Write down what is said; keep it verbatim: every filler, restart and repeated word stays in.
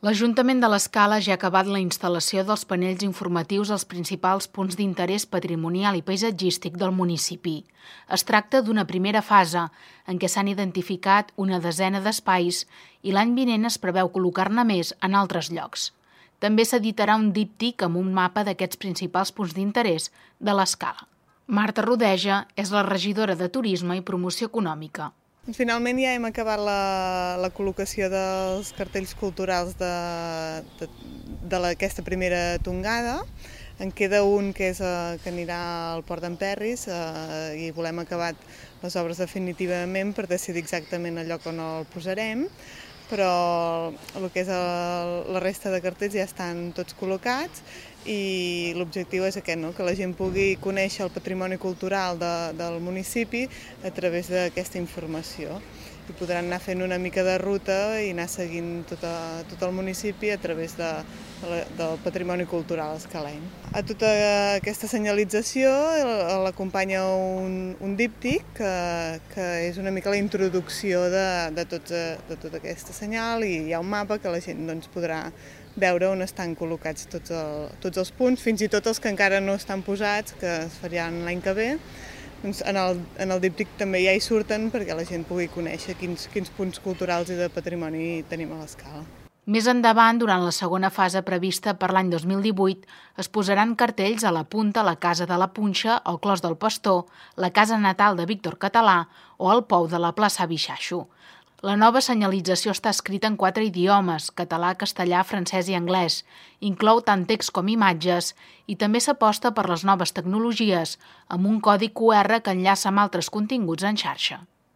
L'Ajuntament de l'Escala ja ha acabat la instal·lació dels panells informatius als principals punts d'interès patrimonial i paisatgístic del municipi. Es tracta d'una primera fase en què s'han identificat una desena d'espais i l'any vinent es preveu col·locar-ne més en altres llocs. També s'editarà un díptic amb un mapa d'aquests principals punts d'interès de l'Escala. Marta Rodeja és la regidora de Turisme i Promoció Econòmica. Finalment ja hem acabat la, la col·locació dels cartells culturals de, de, de aquesta primera tongada. En queda un que, és, eh, que anirà al Port d'en Perris eh, i volem acabar les obres definitivament per decidir exactament el lloc on el posarem, però el que és el, la resta de cartells ja estan tots col·locats i l'objectiu és aquest, no? Que la gent pugui conèixer el patrimoni cultural de, del municipi a través d'aquesta informació. I podran anar fent una mica de ruta i anar seguint tot, a, tot el municipi a través de, de la, del patrimoni cultural escalenc. A tota aquesta senyalització l'acompanya un, un díptic que, que és una mica la introducció de, de, tots, de tota aquesta senyal i hi ha un mapa que la gent doncs, podrà veure on estan col·locats tots, el, tots els punts, fins i tot els que encara no estan posats, que es faran l'any que ve. Doncs en el, en el díptic també ja hi surten perquè la gent pugui conèixer quins, quins punts culturals i de patrimoni tenim a l'Escala. Més endavant, durant la segona fase prevista per l'any dos mil divuit, es posaran cartells a la Punta, la Casa de la Punxa, el Clos del Pastor, la casa natal de Víctor Català o el Pou de la plaça Bixaxo. La nova senyalització està escrita en quatre idiomes, català, castellà, francès i anglès. Inclou tant text com imatges i també s'aposta per les noves tecnologies amb un codi Q R que enllaça amb altres continguts en xarxa.